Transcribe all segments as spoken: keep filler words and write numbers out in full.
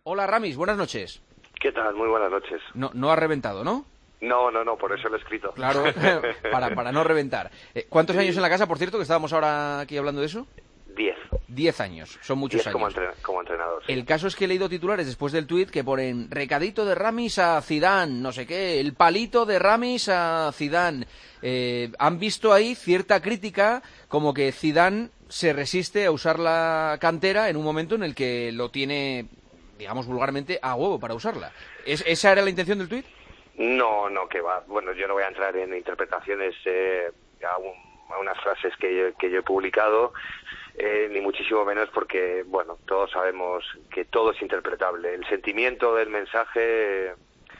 Hola Ramis, buenas noches. ¿Qué tal? Muy buenas noches. No, no ha reventado, ¿no? No, no, no, por eso lo he escrito. Claro, para, para no reventar. Eh, ¿Cuántos Sí. años en la casa, por cierto, que estábamos ahora aquí hablando de eso? Diez. Diez años, son muchos Diez años. como, entren como entrenador. Sí. El caso es que he leído titulares después del tuit que ponen recadito de Ramis a Zidane, no sé qué, el palito de Ramis a Zidane. Eh, han visto ahí cierta crítica, como que Zidane se resiste a usar la cantera en un momento en el que lo tiene, digamos vulgarmente, a huevo para usarla. ¿Es, ¿Esa era la intención del tuit? No, no, que va. Bueno, yo no voy a entrar en interpretaciones eh, a, un, a unas frases que yo, que yo he publicado, eh, ni muchísimo menos porque, bueno, todos sabemos que todo es interpretable. El sentimiento del mensaje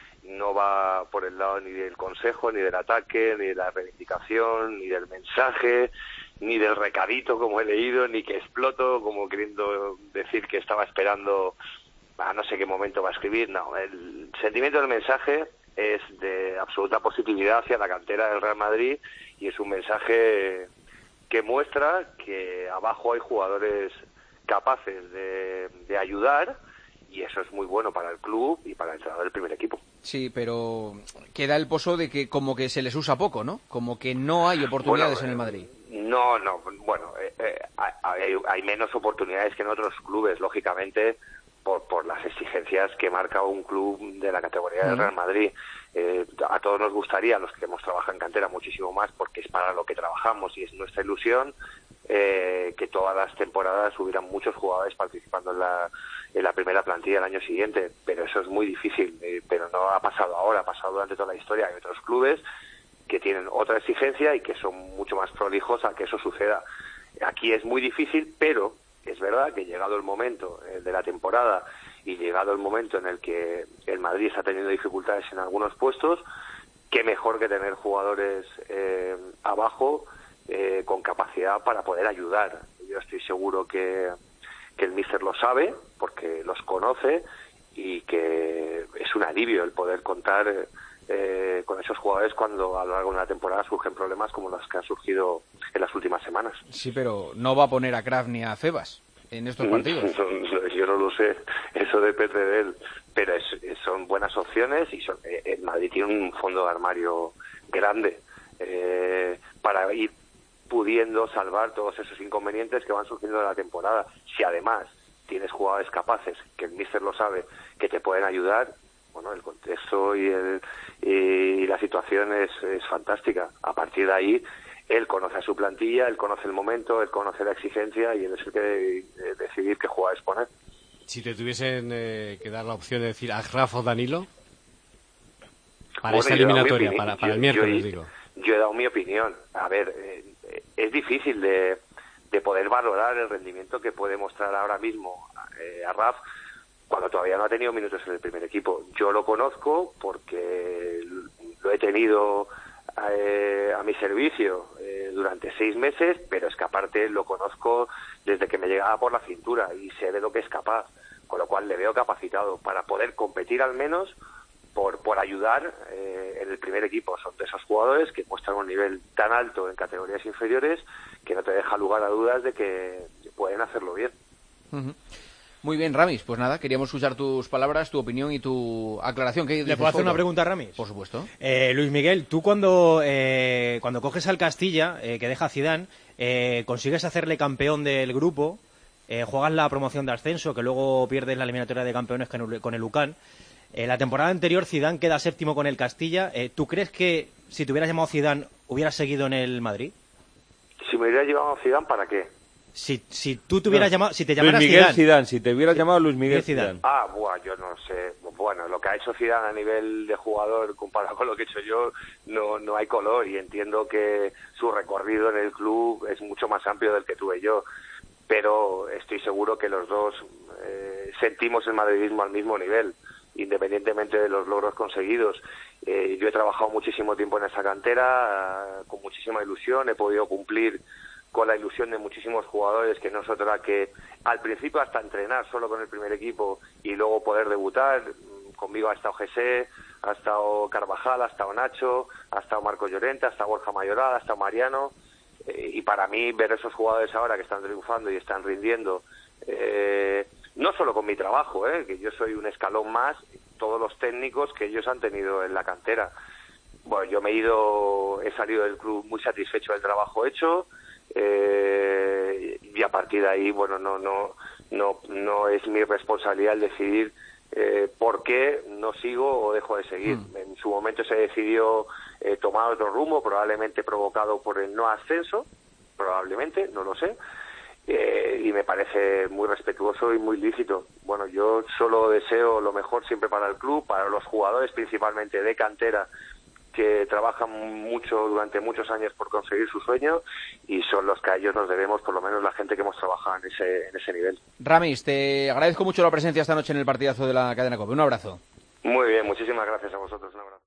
no va por el lado ni del consejo, ni del ataque, ni de la reivindicación, ni del mensaje, ni del recadito, como he leído, ni que exploto, como queriendo decir que estaba esperando a no sé qué momento va a escribir. No, el sentimiento del mensaje es de absoluta positividad hacia la cantera del Real Madrid y es un mensaje que muestra que abajo hay jugadores capaces de, de ayudar, y eso es muy bueno para el club y para el entrenador del primer equipo. Sí, pero queda el pozo de que como que se les usa poco, ¿no? Como que no hay oportunidades Bueno, en el Madrid. No, no, bueno, eh, eh, hay, hay menos oportunidades que en otros clubes, lógicamente, por, por las exigencias que marca un club de la categoría del Real Madrid. Eh, a todos nos gustaría, los que hemos trabajado en cantera, muchísimo más, porque es para lo que trabajamos y es nuestra ilusión, eh, que todas las temporadas hubieran muchos jugadores participando en la, en la primera plantilla el año siguiente, pero eso es muy difícil, eh, pero no ha pasado ahora, ha pasado durante toda la historia. Hay otros clubes que tienen otra exigencia y que son mucho más prolijos a que eso suceda. Aquí es muy difícil, pero es verdad que llegado el momento eh, de la temporada y llegado el momento en el que el Madrid está teniendo dificultades en algunos puestos, qué mejor que tener jugadores eh, abajo eh, con capacidad para poder ayudar. Yo estoy seguro que, que el míster lo sabe, porque los conoce, y que es un alivio el poder contar eh, con esos jugadores cuando a lo largo de la temporada surgen problemas como los que han surgido en las últimas semanas. Sí, pero no va a poner a Kraft ni a Febas en estos partidos. Yo no lo sé, eso depende de él, pero es, son buenas opciones y son, eh, el Madrid tiene un fondo de armario grande eh, para ir pudiendo salvar todos esos inconvenientes que van surgiendo de la temporada. Si además tienes jugadores capaces, que el míster lo sabe, que te pueden ayudar, bueno, el contexto y, el, y la situación es, es fantástica. A partir de ahí, él conoce a su plantilla, él conoce el momento, él conoce la exigencia y él es el que debe decidir qué jugadores poner. Si te tuviesen eh, que dar la opción de decir a Rafa o Danilo para Bueno, esta yo he dado mi eliminatoria, opinión. para, para Yo- el miércoles, yo he- digo. Yo he dado mi opinión. A ver, eh, eh, es difícil de, de poder valorar el rendimiento que puede mostrar ahora mismo eh, a Raf cuando todavía no ha tenido minutos en el primer equipo. Yo lo conozco porque lo he tenido eh, a mi servicio eh, durante seis meses, pero es que aparte lo conozco desde que me llegaba por la cintura y sé de lo que es capaz, con lo cual le veo capacitado para poder competir al menos por por ayudar eh, en el primer equipo. Son de esos jugadores que muestran un nivel tan alto en categorías inferiores que no te deja lugar a dudas de que pueden hacerlo bien. Uh-huh. Muy bien, Ramis, pues nada, queríamos escuchar tus palabras, tu opinión y tu aclaración. ¿Qué ¿Le dices, puedo hacer Fodor? una pregunta a Ramis? Por supuesto. Eh, Luis Miguel, tú cuando, eh, cuando coges al Castilla, eh, que deja Zidane, eh, consigues hacerle campeón del grupo, eh, juegas la promoción de ascenso, que luego pierdes la eliminatoria de campeones con el, con el U C A N. Eh, la temporada anterior Zidane queda séptimo con el Castilla. Eh, ¿Tú crees que si te hubieras llamado Zidane hubieras seguido en el Madrid? Si me hubiera llevado a Zidane, ¿para qué? Si, si tú te hubieras No. llamado, si te Luis llamaras Miguel Zidane, Zidane, si te hubieras llamado Luis Miguel Zidane. Zidane. Ah, buah, yo no sé. Bueno, lo que ha hecho Zidane a nivel de jugador comparado con lo que he hecho yo, no no hay color, y entiendo que su recorrido en el club es mucho más amplio del que tuve yo, pero estoy seguro que los dos eh, sentimos el madridismo al mismo nivel, independientemente de los logros conseguidos. Eh, yo he trabajado muchísimo tiempo en esa cantera, eh, con muchísima ilusión, he podido cumplir con la ilusión de muchísimos jugadores, que no es otra que al principio hasta entrenar solo con el primer equipo y luego poder debutar. Conmigo ha estado José, ha estado Carvajal, ha estado Nacho, ha estado Marco Llorente, ha estado Borja Mayoral, ha estado Mariano, eh, y para mí ver esos jugadores ahora que están triunfando y están rindiendo eh, no solo con mi trabajo, ¿eh? Que yo soy un escalón más, todos los técnicos que ellos han tenido en la cantera. Bueno, yo me he ido, he salido del club muy satisfecho del trabajo hecho, eh, y a partir de ahí, bueno, no, no, no, no es mi responsabilidad el decidir eh, por qué no sigo o dejo de seguir. Mm. En su momento se decidió eh, tomar otro rumbo, probablemente provocado por el no ascenso, probablemente, no lo sé. Eh, y me parece muy respetuoso y muy lícito. Bueno, yo solo deseo lo mejor siempre para el club, para los jugadores principalmente de cantera, que trabajan mucho durante muchos años por conseguir su sueño, y son los que a ellos nos debemos, por lo menos la gente que hemos trabajado en ese, en ese nivel. Ramis, te agradezco mucho la presencia esta noche en el partidazo de la Cadena COPE. Un abrazo. Muy bien, muchísimas gracias a vosotros. Un abrazo.